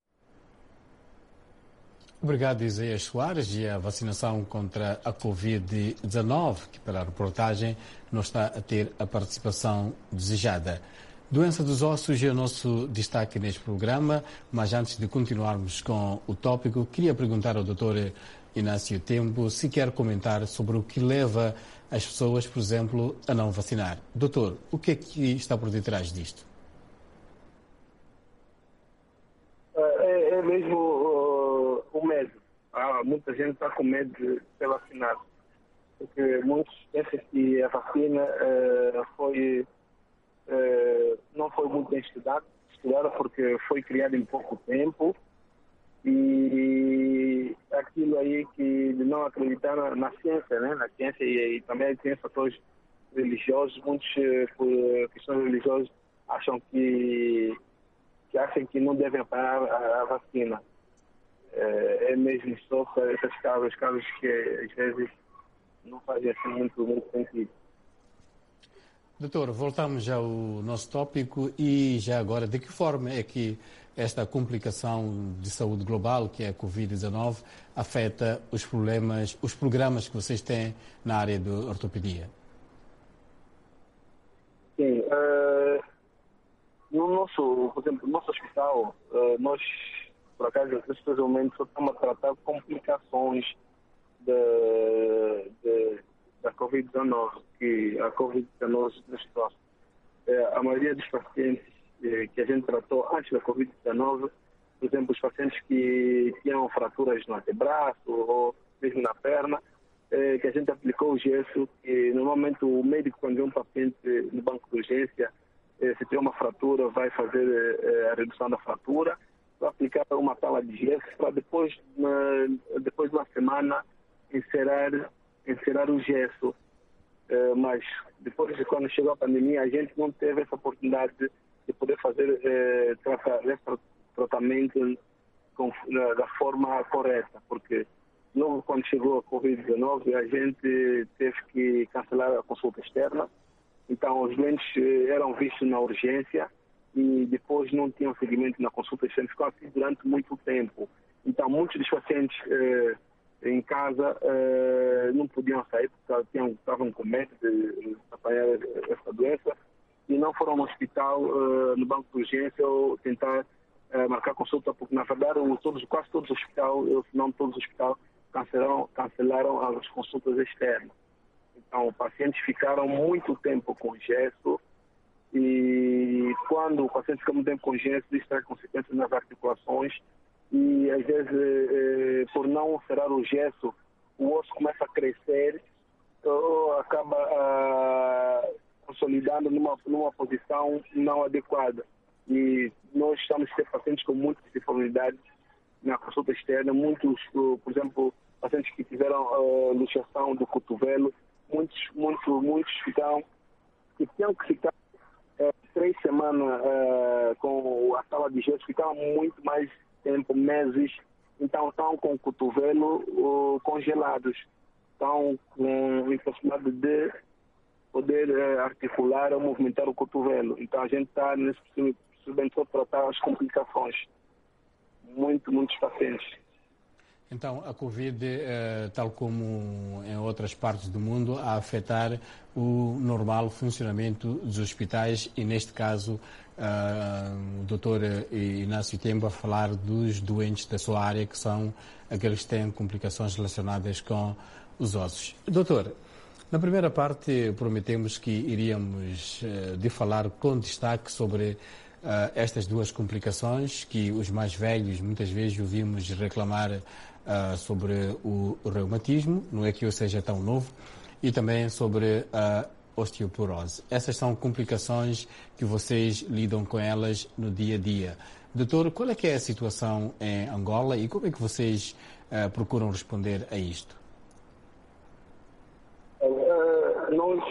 Obrigado, Isaías Soares. E a vacinação contra a covid dezenove, que pela reportagem não está a ter a participação desejada. Doença dos ossos é o nosso destaque neste programa, mas antes de continuarmos com o tópico, queria perguntar ao doutor Inácio Tembo se quer comentar sobre o que leva as pessoas, por exemplo, a não vacinar. Doutor, o que é que está por detrás disto? É, é mesmo uh, o medo. Ah, muita gente está com medo de ser vacinado. Porque muitos pensam que a vacina uh, foi, uh, não foi muito bem estudada, estudada porque foi criada em pouco tempo. E aquilo aí que de não acreditar na, na ciência, né? Na ciência e, e também tem fatores religiosos, muitos por questões religiosas acham que, que acham que não devem parar a, a vacina. É, é mesmo só para esses casos, casos que às vezes não fazem assim muito, muito sentido. Doutor, voltamos ao nosso tópico e já agora, de que forma é que esta complicação de saúde global, que é a covid dezenove, afeta os problemas, os programas que vocês têm na área de ortopedia? Sim, uh, no nosso, por exemplo, no nosso hospital, uh, nós, por acaso, neste momento, só estamos a tratar complicações de, de, da covid dezenove, que a covid dezenove nos trouxe. Uh, a maioria dos pacientes que a gente tratou antes da covid dezenove, por exemplo, os pacientes que tinham fraturas no antebraço ou mesmo na perna, eh, que a gente aplicou o gesso, e normalmente o médico, quando vê um paciente no banco de urgência, eh, se tem uma fratura, vai fazer eh, a redução da fratura, vai aplicar uma tala de gesso para depois, na, depois de uma semana, inserar, inserar o gesso. Eh, mas depois de quando chegou a pandemia, a gente não teve essa oportunidade de de poder fazer eh, tratar, tratamento com, na, da forma correta, porque logo quando chegou a covid dezenove a gente teve que cancelar a consulta externa, então os doentes eh, eram vistos na urgência e depois não tinham seguimento na consulta externa, ficou assim durante muito tempo. Então muitos dos pacientes eh, em casa eh, não podiam sair porque tinham, estavam com medo de apanhar essa doença, e não foram no hospital, uh, no banco de urgência, ou tentar uh, marcar consulta, porque na verdade todos, quase todos os hospitais, se não todos os hospitais, cancelaram, cancelaram as consultas externas. Então, pacientes ficaram muito tempo com gesso, e quando o paciente fica muito tempo com gesso, isso traz consequências nas articulações, e às vezes, eh, por não serrar o gesso, o osso começa a crescer, ou acaba a uh, consolidando numa, numa posição não adequada. E nós estamos a ter pacientes com muitas dificuldades na consulta externa, muitos, por exemplo, pacientes que tiveram uh, luxação do cotovelo, muitos, muitos, muitos ficaram, que tinham que ficar uh, três semanas uh, com a sala de gesso, ficaram muito mais tempo, meses, então estão com o cotovelo uh, congelados, estão com impossibilidade de poder eh, articular ou movimentar o cotovelo. Então a gente está nesse procedimento só tratar as complicações. Muito, muitos pacientes. Então a Covid, eh, tal como em outras partes do mundo, a afetar o normal funcionamento dos hospitais e neste caso uh, o doutor Inácio Tembo a falar dos doentes da sua área, que são aqueles que têm complicações relacionadas com os ossos. Doutor, na primeira parte prometemos que iríamos uh, de falar com destaque sobre uh, estas duas complicações que os mais velhos muitas vezes ouvimos reclamar uh, sobre o, o reumatismo, não é que eu seja tão novo, e também sobre a osteoporose. Essas são complicações que vocês lidam com elas no dia a dia. Doutor, qual é que é a situação em Angola e como é que vocês uh, procuram responder a isto? Nós,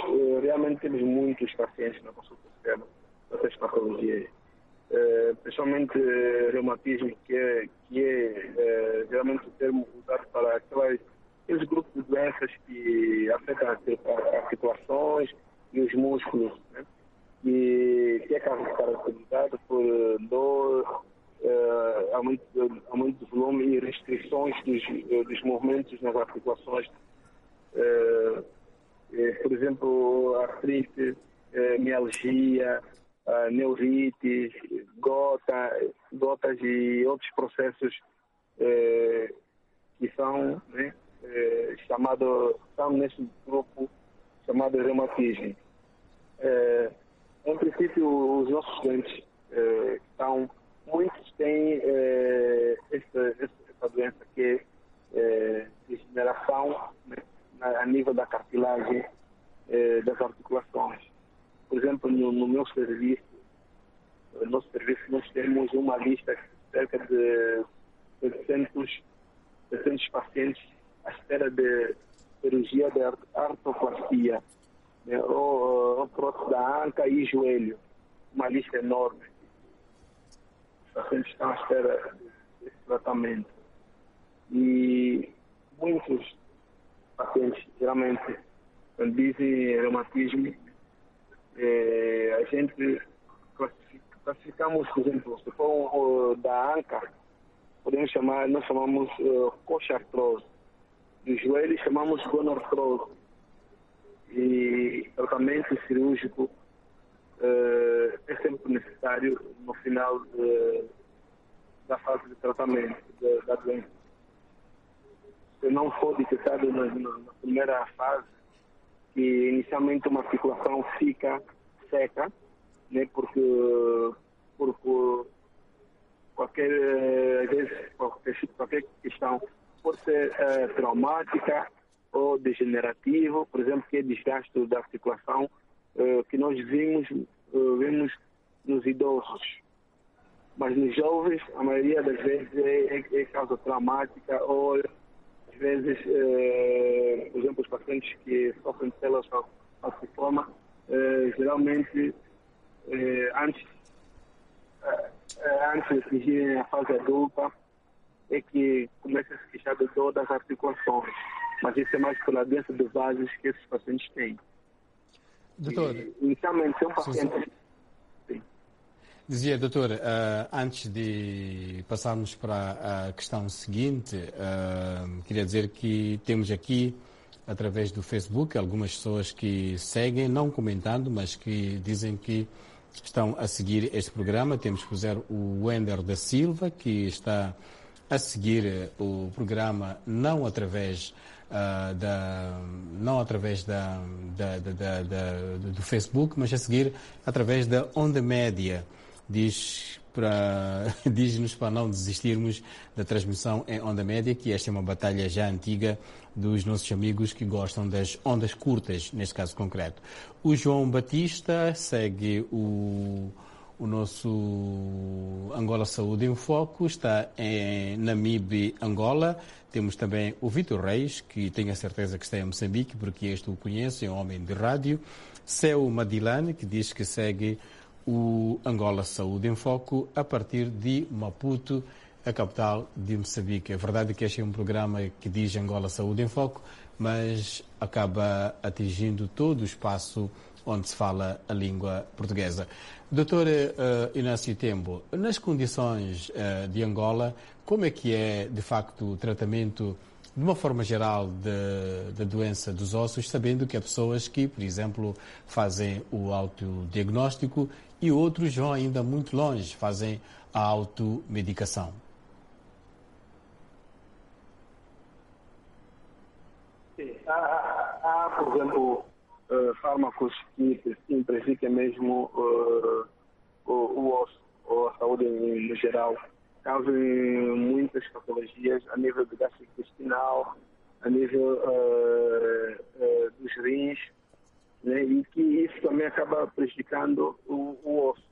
realmente temos muitos pacientes na consulta externa dessas patologias. Uh, principalmente uh, reumatismo, que é, que é uh, geralmente o termo usado para aquelas, aqueles grupos de doenças que afetam as articulações e os músculos, né? E que é caracterizado por dor, uh, aumento, aumento de volume e restrições dos, uh, dos movimentos nas articulações. Uh, uh, por exemplo, artrite, uh, mialgia, uh, neurite, gota, gotas e outros processos uh, que são, né, uh, chamado, estão nesse grupo chamado reumatismo. Uh, Em princípio, os nossos doentes eh, estão, muitos têm eh, esta, esta doença que é eh, degeneração, né, a nível da cartilagem eh, das articulações. Por exemplo, no, no meu serviço, no nosso serviço nós temos uma lista de cerca de setecentos pacientes à espera de cirurgia de artroplastia, né, ou, ou prótese da anca e joelho, uma lista enorme. Os pacientes estão à espera desse tratamento. E muitos pacientes, geralmente, quando dizem reumatismo, eh, a gente classifica, classificamos, por exemplo, se for uh, da anca, podemos chamar, nós chamamos uh, coxartrose. Do joelho chamamos gonartrose. E tratamento cirúrgico uh, é sempre necessário no final de, da fase de tratamento de, da doença. Se não for detectado na, na primeira fase, que inicialmente uma articulação fica seca, né, porque, porque qualquer, às vezes, qualquer, qualquer questão pode ser uh, traumática ou degenerativo, por exemplo, que é desgaste da articulação, uh, que nós vimos, uh, vemos nos idosos. Mas nos jovens, a maioria das vezes é, é, é causa traumática ou, às vezes, uh, por exemplo, os pacientes que sofrem de células falciformes, uh, geralmente, uh, antes, uh, antes de atingirem a fase adulta, é que começa a se queixar de dor das articulações. Mas isso é mais pela doença de vasos que esses pacientes têm. Doutor, e, inicialmente são pacientes... Sim. Dizia, doutor, uh, antes de passarmos para a questão seguinte, uh, queria dizer que temos aqui, através do Facebook, algumas pessoas que seguem, não comentando, mas que dizem que estão a seguir este programa. Temos, por exemplo, o Wender da Silva, que está a seguir o programa não através Uh, da, não através da, da, da, da, da, do Facebook, mas a seguir através da Onda Média. Diz para, diz-nos para não desistirmos da transmissão em Onda Média, que esta é uma batalha já antiga dos nossos amigos que gostam das ondas curtas, neste caso concreto. O João Batista segue o O nosso Angola Saúde em Foco, está em Namibe, Angola. Temos também o Vitor Reis, que tenho a certeza que está em Moçambique, porque este o conheço, é um homem de rádio. Céu Madilane, que diz que segue o Angola Saúde em Foco a partir de Maputo, a capital de Moçambique. É verdade que este é um programa que diz Angola Saúde em Foco, mas acaba atingindo todo o espaço onde se fala a língua portuguesa. doutor uh, Inácio Tembo, nas condições uh, de Angola, como é que é, de facto, o tratamento, de uma forma geral, da doença dos ossos, sabendo que há pessoas que, por exemplo, fazem o autodiagnóstico e outros vão ainda muito longe, fazem a automedicação? Sim, há, há, por exemplo, Uh, fármacos que simplificam mesmo uh, o, o osso, ou a saúde em, no geral, causam muitas patologias a nível do gastrointestinal, a nível uh, uh, dos rins, né, e que isso também acaba prejudicando o, o osso.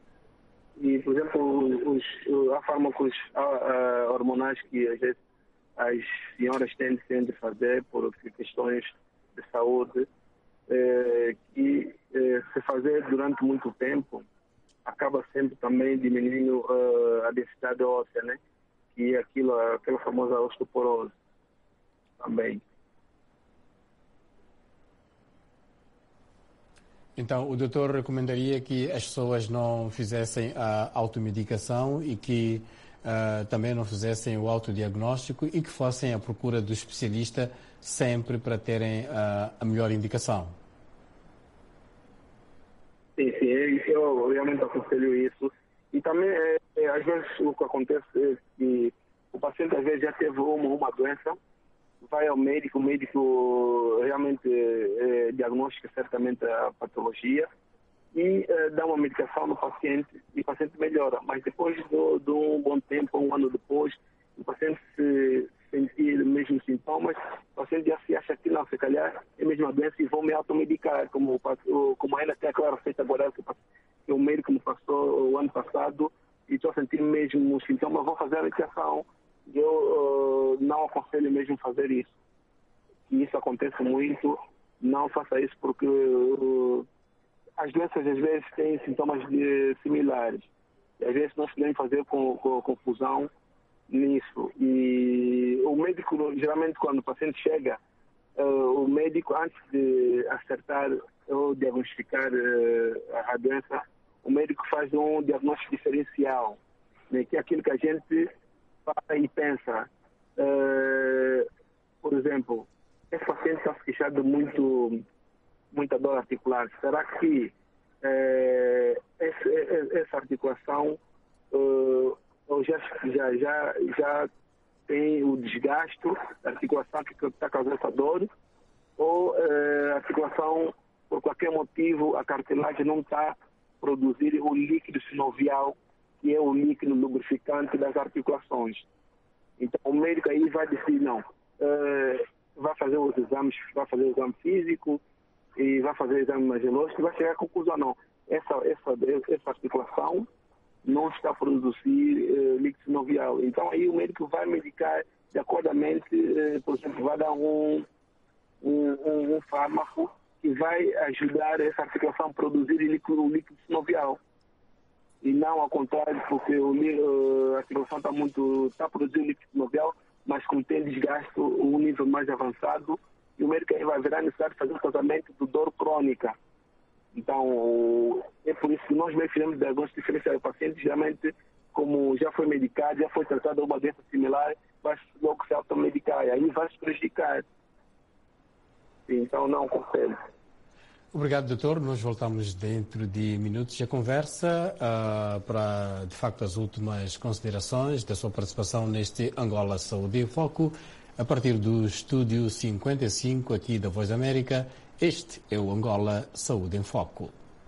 E, por exemplo, os, há fármacos uh, hormonais que às vezes as senhoras têm de fazer por questões de saúde, eh, que eh, se fazer durante muito tempo acaba sempre também diminuindo uh, a densidade óssea, né? Que é aquilo, aquela famosa osteoporose também. Então, o doutor recomendaria que as pessoas não fizessem a automedicação e que uh, também não fizessem o autodiagnóstico e que fossem à procura do especialista sempre para terem uh, a melhor indicação. Sim, sim, eu realmente aconselho isso. E também, é, é, às vezes, o que acontece é que o paciente, às vezes, já teve uma, uma doença, vai ao médico, o médico realmente é, diagnostica certamente a patologia e é, dá uma medicação no paciente e o paciente melhora. Mas depois de, de um bom tempo, um ano depois, o paciente se sentir os mesmos sintomas, o paciente já se acha que não, se calhar é a mesma doença e vão me automedicar, como, como ainda tem aquela receita agora que, que o médico me passou o ano passado e estou a sentir mesmo os sintomas, vou fazer a medicação. Eu uh, não aconselho mesmo fazer isso. E isso acontece muito, não faça isso porque uh, as doenças às vezes têm sintomas de, similares. E às vezes nós podemos fazer com, com confusão nisso. E o médico, geralmente quando o paciente chega, uh, o médico antes de acertar ou diagnosticar uh, a doença, o médico faz um diagnóstico diferencial, né, que é aquilo que a gente para e pensa, uh, por exemplo, esse paciente está se queixando de muito, muita dor articular. Será que uh, essa, essa articulação uh, já, já, já, já tem o desgaste da articulação que está causando essa dor? Ou uh, a articulação, por qualquer motivo, a cartilagem não está a produzir o líquido sinovial, que é o líquido lubrificante das articulações. Então, o médico aí vai decidir, não, uh, vai fazer os exames, vai fazer o exame físico e vai fazer o exame imaginológico e vai chegar à conclusão, não, essa, essa, essa articulação não está a produzir uh, líquido sinovial. Então, aí o médico vai medicar de acordamente, uh, por exemplo, vai dar um, um, um, um fármaco que vai ajudar essa articulação a produzir líquido, líquido sinovial. E não ao contrário, porque o, a articulação está muito, está produzindo líquido sinovial, mas como tem desgaste um nível mais avançado, e o médico aí vai virar necessário fazer um tratamento de dor crônica. Então, é por isso que nós mesmo fizemos diagnóstico diferencial. O paciente, geralmente, como já foi medicado, já foi tratado de uma doença similar, vai logo se automedicar, e aí vai se prejudicar. Então, não aconselho. Obrigado, doutor. Nós voltamos dentro de minutos a conversa uh, para, de facto, as últimas considerações da sua participação neste Angola Saúde em Foco, a partir do Estúdio cinquenta e cinco aqui da Voz da América. Este é o Angola Saúde em Foco.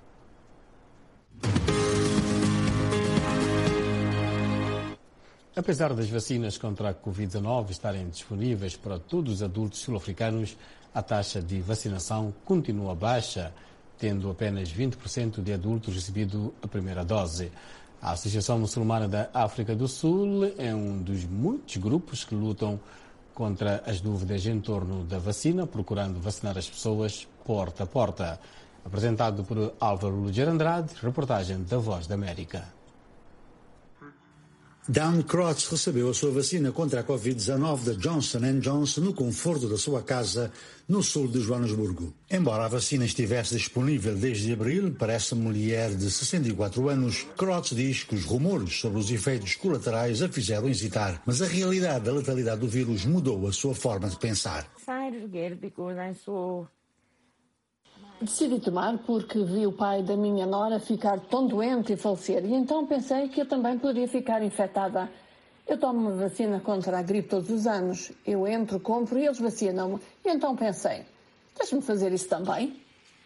Apesar das vacinas contra a covid dezenove estarem disponíveis para todos os adultos sul-africanos, a taxa de vacinação continua baixa, tendo apenas vinte por cento de adultos recebido a primeira dose. A Associação Muçulmana da África do Sul é um dos muitos grupos que lutam contra as dúvidas em torno da vacina, procurando vacinar as pessoas porta a porta. Apresentado por Álvaro Luger Andrade, reportagem da Voz da América. Dan Crotts recebeu a sua vacina contra a covid dezenove da Johnson and Johnson no conforto da sua casa, no sul de Joanesburgo. Embora a vacina estivesse disponível desde abril para essa mulher de sessenta e quatro anos, Crotts diz que os rumores sobre os efeitos colaterais a fizeram hesitar, mas a realidade da letalidade do vírus mudou a sua forma de pensar. Decidi tomar porque vi o pai da minha nora ficar tão doente e falecer, e então pensei que eu também poderia ficar infectada. Eu tomo uma vacina contra a gripe todos os anos. Eu entro, compro e eles vacinam-me. E então pensei, deixa-me fazer isso também.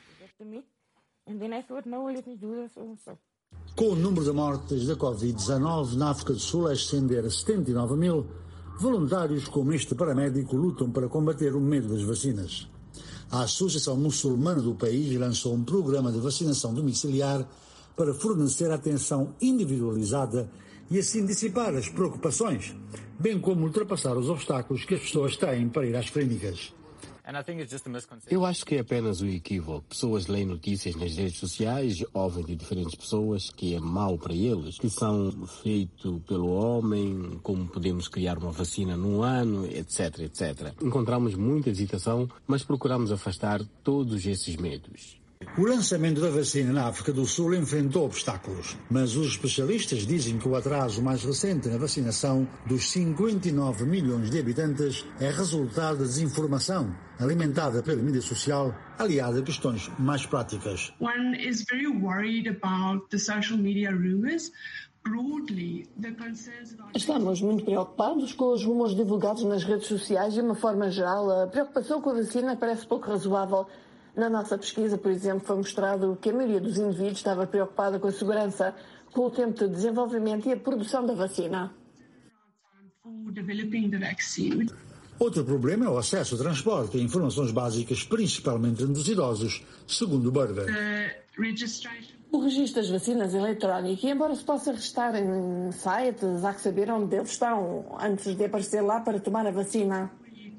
Com o número de mortes da covid dezenove na África do Sul a ascender a setenta e nove mil, voluntários como este paramédico lutam para combater o medo das vacinas. A Associação Muçulmana do país lançou um programa de vacinação domiciliar para fornecer atenção individualizada e assim dissipar as preocupações, bem como ultrapassar os obstáculos que as pessoas têm para ir às clínicas. Eu acho que é apenas um equívoco. Pessoas leem notícias nas redes sociais, ouvem de diferentes pessoas que é mau para eles, que são feitos pelo homem, como podemos criar uma vacina num ano, etc, etcétera. Encontramos muita hesitação, mas procuramos afastar todos esses medos. O lançamento da vacina na África do Sul enfrentou obstáculos, mas os especialistas dizem que o atraso mais recente na vacinação dos cinquenta e nove milhões de habitantes é resultado da desinformação alimentada pela mídia social, aliada a questões mais práticas. One is very worried about the social media rumors. Estamos muito preocupados com os rumores divulgados nas redes sociais e, de uma forma geral, a preocupação com a vacina parece pouco razoável. Na nossa pesquisa, por exemplo, foi mostrado que a maioria dos indivíduos estava preocupada com a segurança, com o tempo de desenvolvimento e a produção da vacina. Outro problema é o acesso ao transporte e informações básicas, principalmente entre os idosos, segundo Burger. O registro das vacinas eletrónico, e embora se possa registrar em sites, há que saber onde eles estão antes de aparecer lá para tomar a vacina.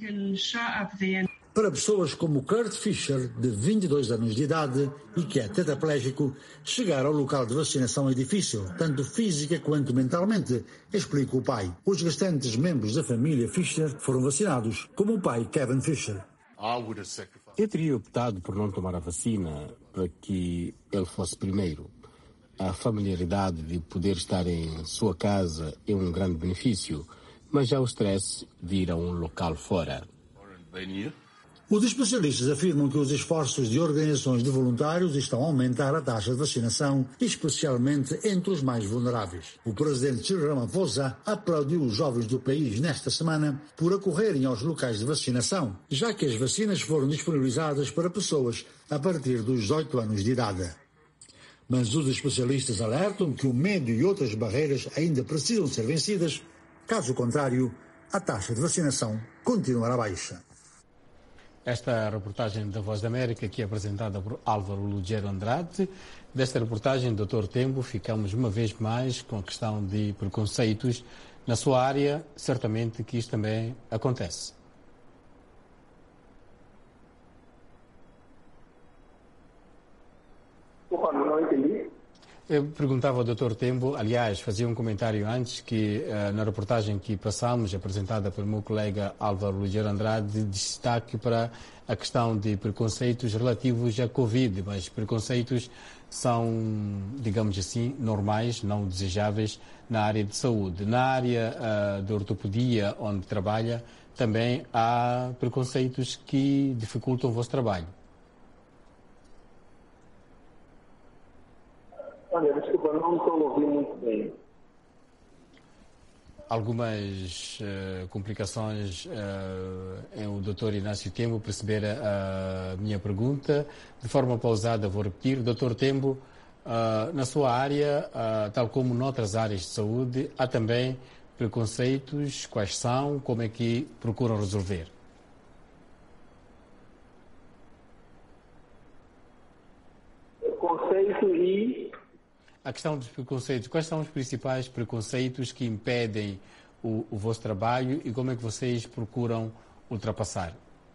Para pessoas como Kurt Fisher, de vinte e dois anos de idade e que é tetraplégico, chegar ao local de vacinação é difícil, tanto física quanto mentalmente, explica o pai. Os restantes membros da família Fisher foram vacinados, como o pai Kevin Fisher. Eu teria optado por não tomar a vacina para que ele fosse primeiro. A familiaridade de poder estar em sua casa é um grande benefício, mas já o stress de ir a um local fora. Os especialistas afirmam que os esforços de organizações de voluntários estão a aumentar a taxa de vacinação, especialmente entre os mais vulneráveis. O presidente Cyril Ramaphosa aplaudiu os jovens do país nesta semana por acorrerem aos locais de vacinação, já que as vacinas foram disponibilizadas para pessoas a partir dos dezoito anos de idade. Mas os especialistas alertam que o medo e outras barreiras ainda precisam ser vencidas, caso contrário, a taxa de vacinação continuará baixa. Esta reportagem da Voz da América, que é apresentada por Álvaro Lugero Andrade. Desta reportagem, doutor Tembo, ficamos uma vez mais com a questão de preconceitos. Na sua área, certamente que isto também acontece. Opa, não entendi. Eu perguntava ao doutor Tembo, aliás, fazia um comentário antes, que uh, na reportagem que passamos, apresentada pelo meu colega Álvaro Lugero Andrade, destaque para a questão de preconceitos relativos à Covid, mas preconceitos são, digamos assim, normais, não desejáveis na área de saúde. Na área uh, de ortopedia, onde trabalha, também há preconceitos que dificultam o vosso trabalho. Olha, desculpa, não estou a ouvir muito bem. Algumas uh, complicações uh, em o doutor Inácio Tembo perceber a, a minha pergunta. De forma pausada vou repetir. doutor Tembo, uh, na sua área, uh, tal como noutras áreas de saúde, há também preconceitos. Quais são? Como é que procuram resolver? Conceito e... A questão dos preconceitos. Quais são os principais preconceitos que impedem o, o vosso trabalho e como é que vocês procuram ultrapassar?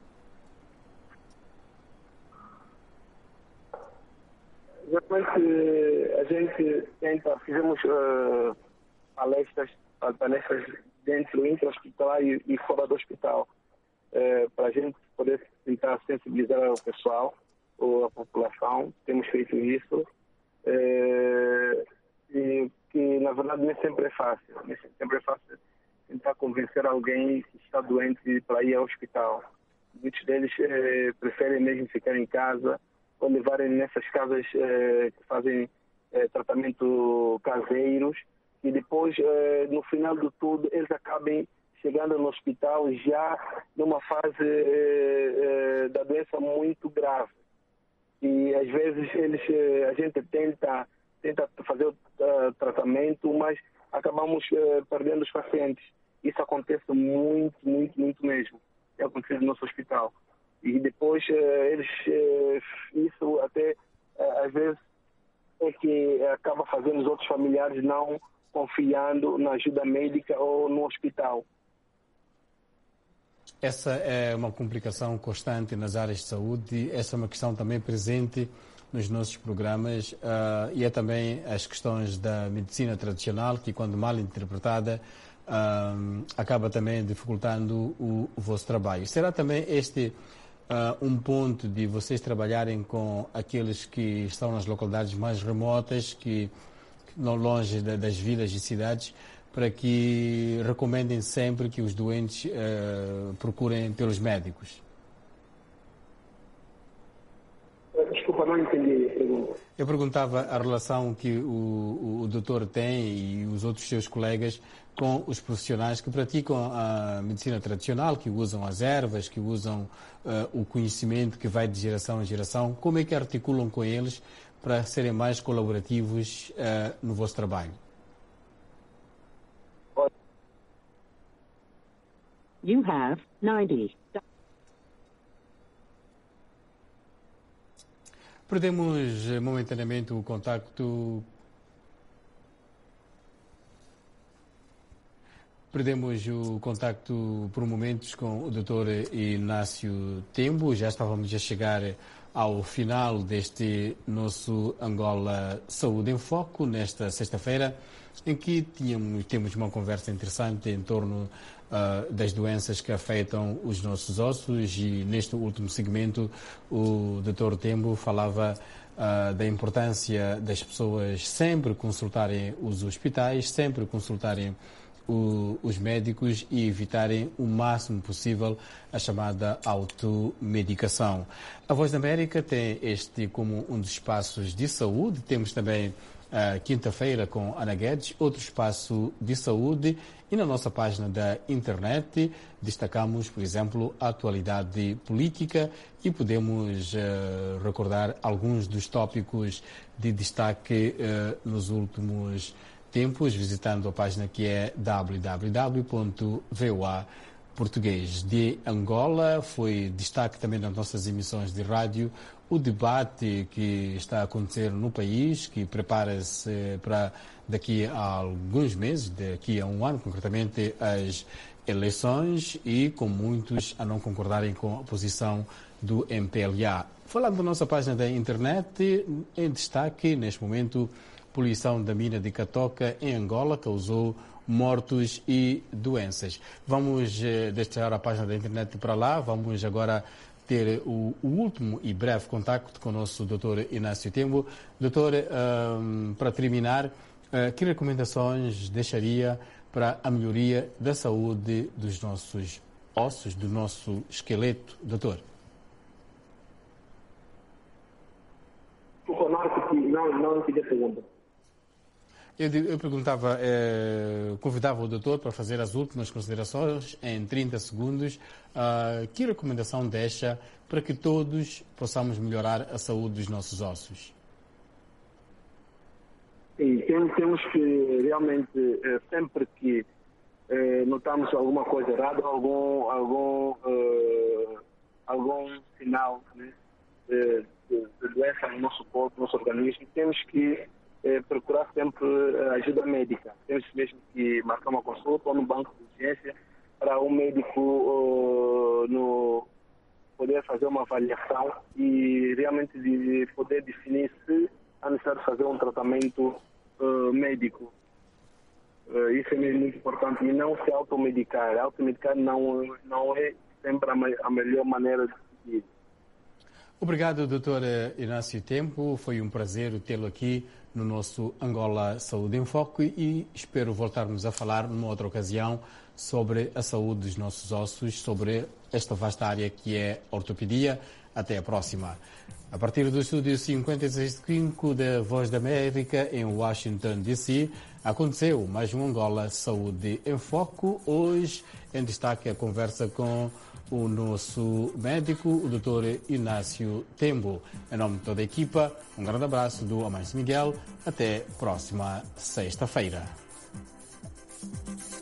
Geralmente a gente tenta, fizemos uh, palestras, palestras dentro, entre o hospital e, e fora do hospital, uh, para a gente poder tentar sensibilizar o pessoal ou a população. Temos feito isso. É, e que na verdade nem sempre é fácil, nem sempre é fácil tentar convencer alguém que está doente para ir ao hospital. Muitos deles é, preferem mesmo ficar em casa ou levarem nessas casas é, que fazem é, tratamento caseiros e depois é, no final de tudo eles acabem chegando no hospital já numa fase é, é, da doença muito grave. E às vezes eles, a gente tenta, tenta fazer o uh, tratamento, mas acabamos uh, perdendo os pacientes. Isso acontece muito, muito, muito mesmo. É acontecido no nosso hospital. E depois uh, eles, uh, isso até uh, às vezes é que e acaba fazendo os outros familiares não confiando na ajuda médica ou no hospital. Essa é uma complicação constante nas áreas de saúde, essa é uma questão também presente nos nossos programas uh, e é também as questões da medicina tradicional que, quando mal interpretada, uh, acaba também dificultando o, o vosso trabalho. Será também este uh, um ponto de vocês trabalharem com aqueles que estão nas localidades mais remotas, que não longe de, das vilas e cidades, para que recomendem sempre que os doentes uh, procurem pelos médicos? Desculpa, não entendi a pergunta. Eu perguntava a relação que o, o, o doutor tem e os outros seus colegas com os profissionais que praticam a medicina tradicional, que usam as ervas, que usam uh, o conhecimento que vai de geração em geração. Como é que articulam com eles para serem mais colaborativos uh, no vosso trabalho? You have ninety. Perdemos momentaneamente o contacto. Perdemos o contacto por momentos com o doutor Inácio Tembo. Já estávamos a chegar ao final deste nosso Angola Saúde em Foco, nesta sexta-feira, em que tínhamos, temos uma conversa interessante em torno uh, das doenças que afetam os nossos ossos, e neste último segmento o doutor Tembo falava uh, da importância das pessoas sempre consultarem os hospitais, sempre consultarem O, os médicos e evitarem o máximo possível a chamada automedicação. A Voz da América tem este como um dos espaços de saúde. Temos também a quinta-feira com Ana Guedes, outro espaço de saúde, e na nossa página da internet destacamos, por exemplo, a atualidade política e podemos uh, recordar alguns dos tópicos de destaque uh, nos últimos tempos, visitando a página que é w w w ponto voa português. De Angola foi destaque também nas nossas emissões de rádio o debate que está a acontecer no país, que prepara-se para daqui a alguns meses, daqui a um ano, concretamente, as eleições, e com muitos a não concordarem com a posição do M P L A. Falando da nossa página da internet, em destaque, neste momento, poluição da mina de Catoca em Angola causou mortos e doenças. Vamos eh, deixar a página da internet para lá, vamos agora ter o, o último e breve contacto com o nosso doutor Inácio Tembo. Doutor, um, para terminar, uh, que recomendações deixaria para a melhoria da saúde dos nossos ossos, do nosso esqueleto, doutor? Não, não entendi a pergunta. Eu, eu perguntava, eh, convidava o doutor para fazer as últimas considerações em trinta segundos. Uh, que recomendação deixa para que todos possamos melhorar a saúde dos nossos ossos? Sim, temos que realmente, sempre que eh, notamos alguma coisa errada, algum, algum, uh, algum sinal, né, de, de, de doença no nosso corpo, no nosso organismo, temos que É, procurar sempre ajuda médica. Temos mesmo que marcar uma consulta ou no banco de urgência para o médico uh, no, poder fazer uma avaliação e realmente de poder definir se é necessário fazer um tratamento uh, médico. Uh, isso é mesmo muito importante. E não se automedicar. Automedicar não, não é sempre a, me, a melhor maneira de seguir. Obrigado, doutor Inácio Tempo. Foi um prazer tê-lo aqui no nosso Angola Saúde em Foco, e espero voltarmos a falar numa outra ocasião sobre a saúde dos nossos ossos, sobre esta vasta área que é a ortopedia. Até a próxima. A partir do estúdio cinquenta e cinco da Voz da América, em Washington, D C, aconteceu mais um Angola Saúde em Foco. Hoje, em destaque, a conversa com o nosso médico, o doutor Inácio Tembo. Em nome de toda a equipa, um grande abraço do Amâncio Miguel. Até próxima sexta-feira.